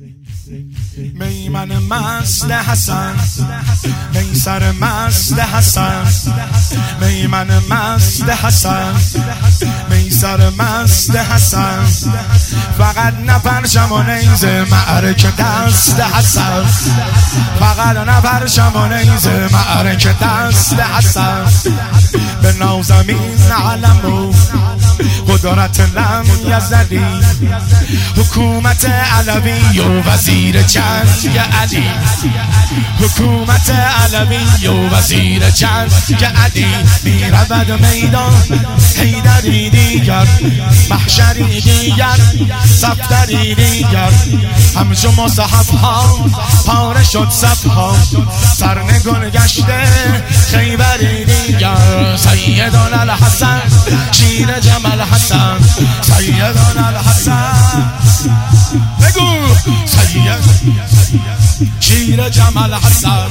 میمن مست حسن، میسر مست حسن، میمن مست حسن، میسر مست حسن، فقط نپرشم و نیزه معرکه دست حسن، فقط نپرشم و نیزه معرکه دست حسن، به نازمین علمو قدرت لم یزدی، حکومت علوی و وزیر جنگ علی، حکومت علوی و وزیر جنگ علی، میرود میدان حیدری دیگر، محشری دیگر، صفدری دیگر، همچو مصحف ها پاره شد صف ها، سرنگون گشته خیبری دیگر، سیدنا الحسن شیر جمل حسن، سیدنا الحسن بگو سید شیر جمل حسن،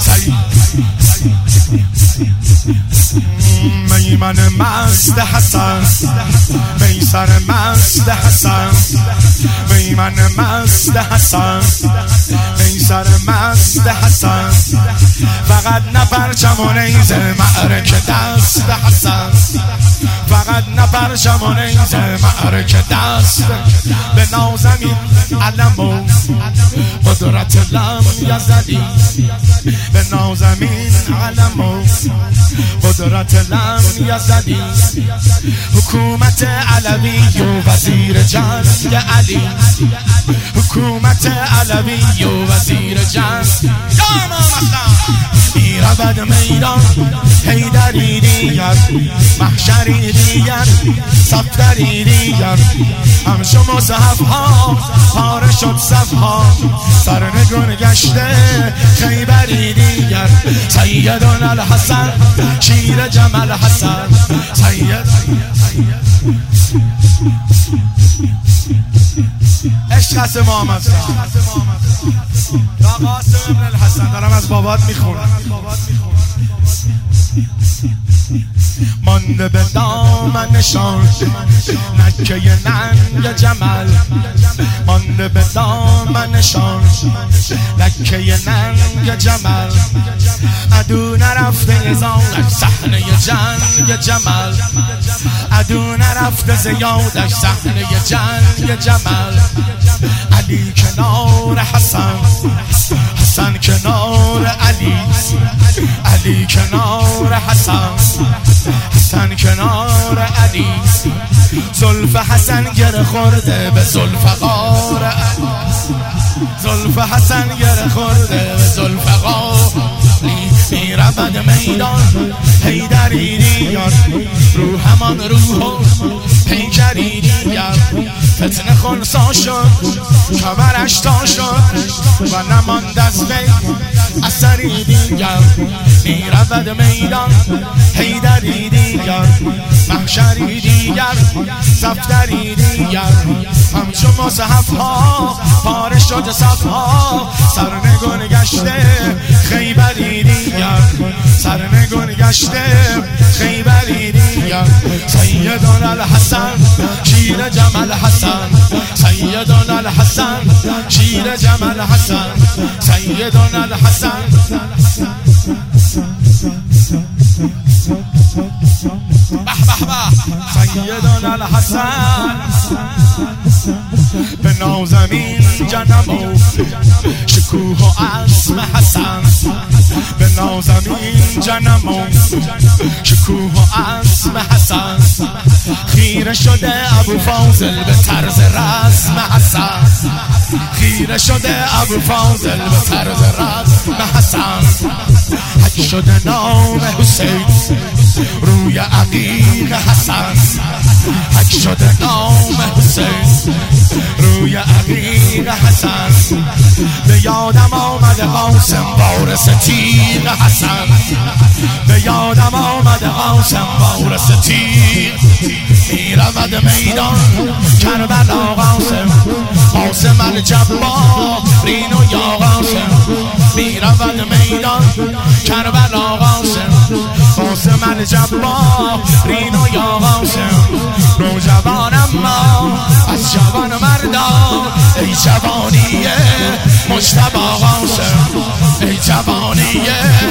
میمن مست حسن، میسر مست حسن، میمن مست حسن، میسر مست حسن، فقط نپرچم و نیزه معرکه دست حسن، فقط نپرچم و نیزه معرکه دست، به نازمین علمو قدرت لم یزدی، به نازمین علمو قدرت لم یزدی، حکومت علوی و وزیر جنگ علی، حکومت علوی و وزیر جنگ، میرود میدان حیدری دیگر، محشری دیگر، صفدری دیگر، همچو مصحف ها پاره شد صف ها، سرنگون گشته خیبری دیگر، سیدنا الحسن شیر جمل حسن، عشق هست محمد یا قاسم ابن الحسن، دارم از بابات میخونم. مانده به دامنشان نکه ننگ جمل، مانده به دامنشان نکه ننگ جمل، عدو نرفته زادش صحنه جنگ جمل، عدو نرفته زیادش صحنه جنگ جمل، علی کنار حسن، حسن کنار علی، علی کنار حسن، حسن کنار علی، زلف حسن گره خورده به زلفقار علی، زلف حسن گره خورده به زلفقار علی، میرود میدان حیدری دیگر، رو همان روح پیکری دیگر، فتنه خلصا شد کمرش تا شد و نماند از وی اثری دیگر، میرود میدان حیدری دیگر، محشری دیگر، صفدری دیگر، همچو مصحف ها پاره شد صف ها، سرنگون گشته خیبری دیگر، سرنگون گشته خیبری دیگر، سیدنا الحسن شیر جمل حسن، سیدنا الحسن شیر جمل حسن، سیدنا الحسن به به به، سیدنا الحسن به نازمین جنمو شکوه و عزم حسن، به نازمین جنمو شکوه و عزم حسن، خیره شده ابو فاضل به طرز رسم حسن، خیره شده ابو فاضل به طرز رسم حسن، حک شده نام حسین روی عقیق حسن، حک شده نام حسین روی عقیق حسن، به یادم آمده قاسم وارث تیغ حسن، به یادم آمده قاسم وارث تیغ، میرود میدان کربلا قاسم، قاسم الجبار رینو یا قاسم، میرود میدان کربلا قاسم، قاسم الجبار رینو یا قاسم، نوجوانم ما از جوان مردان، ای جوانی مجتبی قاسم ای جوانی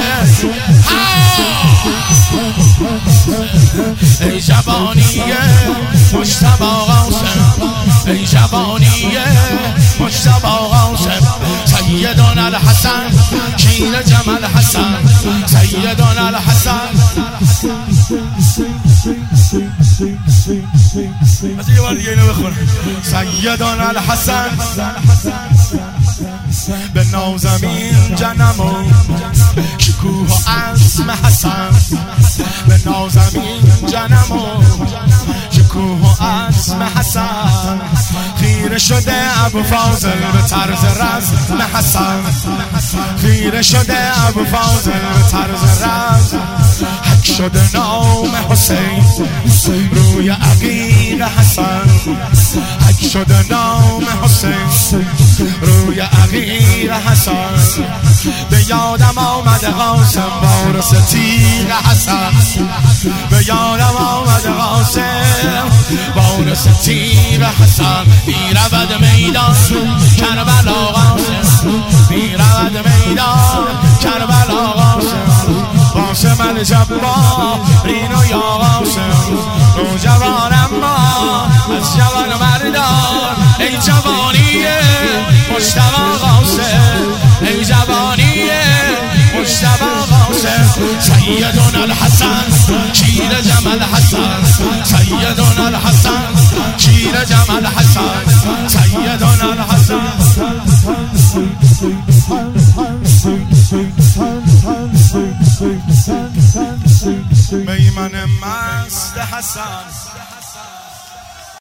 ای جوانی مجتبی قاسم ای جوانی مجتبی قاسم سیدنا الحسن شیر جمل حسن سیدنا الحسن از یه بار دیگه اینو بخون سیدنا الحسن به نازمین جنم و شکوه و عزم حسن به نازمین جنم و شکوه و عزم حسن خیره شده ابو فاضل به طرز رزم حسن خیره شده ابو فاضل به طرز رزم حک شده نام حسین روی عقیق حسن حک شده نام حسین روی عقیق حسن به یادم آمد قاسم وارث تیغ حسن به یادم آمد قاسم وارث تیغ حسن میرود میدان کربلا قاسم میرود میدان کربلا قاسم قاسم الجبار رینو یا قاسم نوجوان اما از جوان مردان ای جوانی مجتبی قاسم ای جوانی مجتبی قاسم سیدنا الحسن شیر جمل حسن سیدنا الحسن شیر جمل حسن سیدنا الحسن میمن مست حسن